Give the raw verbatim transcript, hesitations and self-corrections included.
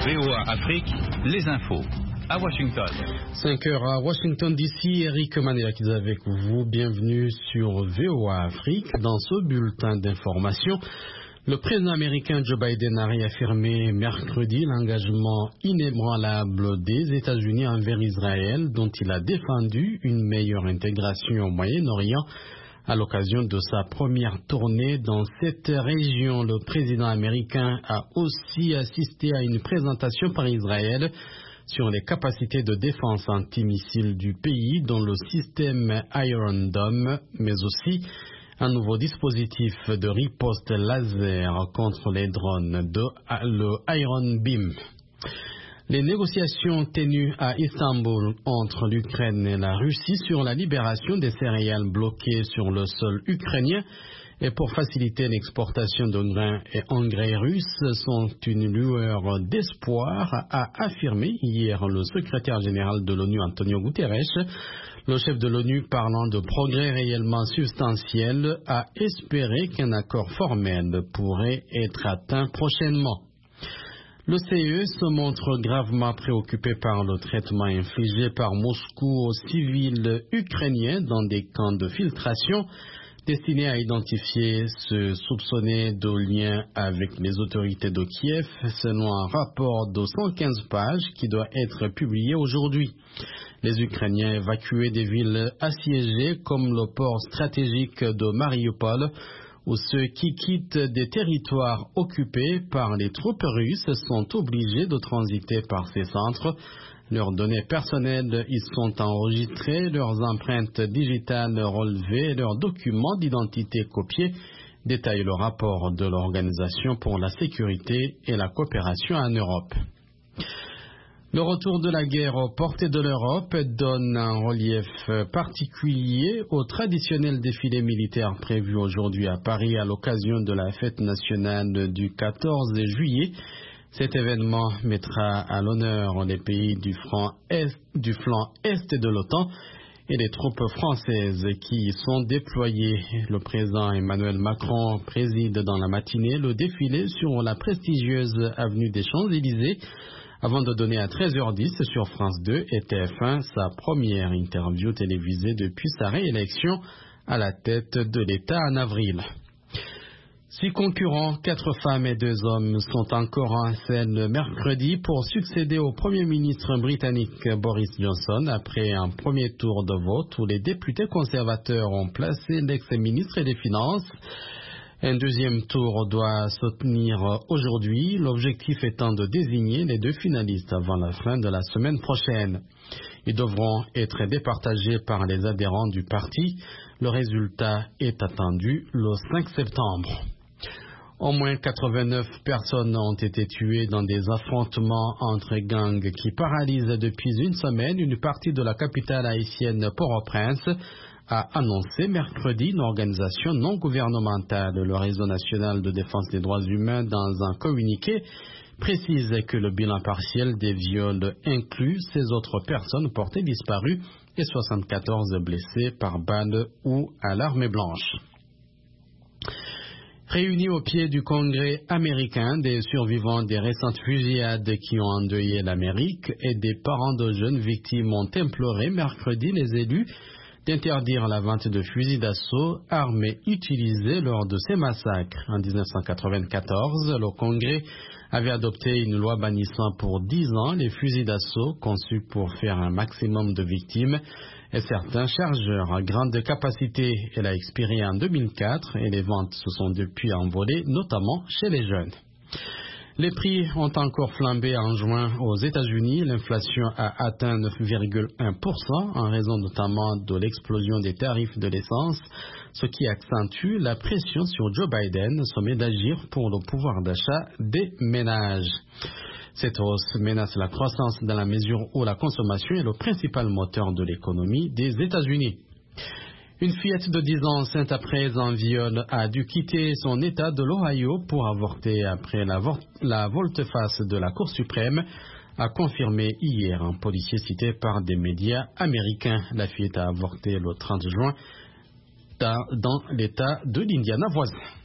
V O A Afrique, les infos. À Washington. cinq heures à Washington D C, Eric Manelakis avec vous. Bienvenue sur V O A Afrique. Dans ce bulletin d'information, le président américain Joe Biden a réaffirmé mercredi l'engagement inébranlable des États-Unis envers Israël, dont il a défendu une meilleure intégration au Moyen-Orient. À l'occasion de sa première tournée dans cette région, le président américain a aussi assisté à une présentation par Israël sur les capacités de défense antimissiles du pays, dont le système Iron Dome, mais aussi un nouveau dispositif de riposte laser contre les drones, de, le Iron Beam. Les négociations tenues à Istanbul entre l'Ukraine et la Russie sur la libération des céréales bloquées sur le sol ukrainien et pour faciliter l'exportation de grains et engrais russes sont une lueur d'espoir, a affirmé hier le secrétaire général de l'ONU Antonio Guterres. Le chef de l'ONU, parlant de progrès réellement substantiels, a espéré qu'un accord formel pourrait être atteint prochainement. Le C E se montre gravement préoccupé par le traitement infligé par Moscou aux civils ukrainiens dans des camps de filtration destinés à identifier ceux soupçonnés de lien avec les autorités de Kiev, selon un rapport de cent quinze pages qui doit être publié aujourd'hui. Les Ukrainiens évacués des villes assiégées comme le port stratégique de Mariupol, où ceux qui quittent des territoires occupés par les troupes russes sont obligés de transiter par ces centres. Leurs données personnelles y sont enregistrées, leurs empreintes digitales relevées, leurs documents d'identité copiés, détaille le rapport de l'Organisation pour la sécurité et la coopération en Europe. Le retour de la guerre aux portes de l'Europe donne un relief particulier au traditionnel défilé militaire prévu aujourd'hui à Paris à l'occasion de la fête nationale du quatorze juillet. Cet événement mettra à l'honneur les pays du flanc est, du flanc est de l'OTAN et les troupes françaises qui y sont déployées. Le président Emmanuel Macron préside dans la matinée le défilé sur la prestigieuse avenue des Champs-Élysées avant de donner à treize heures dix sur France deux et T F un sa première interview télévisée depuis sa réélection à la tête de l'État en avril. Six concurrents, quatre femmes et deux hommes sont encore en scène mercredi pour succéder au Premier ministre britannique Boris Johnson après un premier tour de vote où les députés conservateurs ont placé l'ex-ministre des Finances. Un deuxième tour doit se tenir aujourd'hui, l'objectif étant de désigner les deux finalistes avant la fin de la semaine prochaine. Ils devront être départagés par les adhérents du parti. Le résultat est attendu le cinq septembre. Au moins quatre-vingt-neuf personnes ont été tuées dans des affrontements entre gangs qui paralysent depuis une semaine une partie de la capitale haïtienne Port-au-Prince, a annoncé mercredi l'organisation non gouvernementale. Le Réseau national de défense des droits humains, dans un communiqué, précise que le bilan partiel des viols inclut ces autres personnes portées disparues et soixante-quatorze blessés par balle ou à l'arme blanche. Réunis au pied du Congrès américain, des survivants des récentes fusillades qui ont endeuillé l'Amérique et des parents de jeunes victimes ont imploré mercredi les élus d'interdire la vente de fusils d'assaut, armes utilisées lors de ces massacres. En dix-neuf cent quatre-vingt-quatorze, le Congrès avait adopté une loi bannissant pour dix ans les fusils d'assaut conçus pour faire un maximum de victimes et certains chargeurs à grande capacité. Elle a expiré en deux mille quatre et les ventes se sont depuis envolées, notamment chez les jeunes. Les prix ont encore flambé en juin aux États-Unis. L'inflation a atteint neuf virgule un pour cent en raison notamment de l'explosion des tarifs de l'essence, ce qui accentue la pression sur Joe Biden, sommet d'agir pour le pouvoir d'achat des ménages. Cette hausse menace la croissance dans la mesure où la consommation est le principal moteur de l'économie des États-Unis. Une fillette de dix ans enceinte après un viol a dû quitter son état de l'Ohio pour avorter après la, vo- la volte-face de la Cour suprême, a confirmé hier un policier cité par des médias américains. La fillette a avorté le trente juin dans, dans l'état de l'Indiana voisin.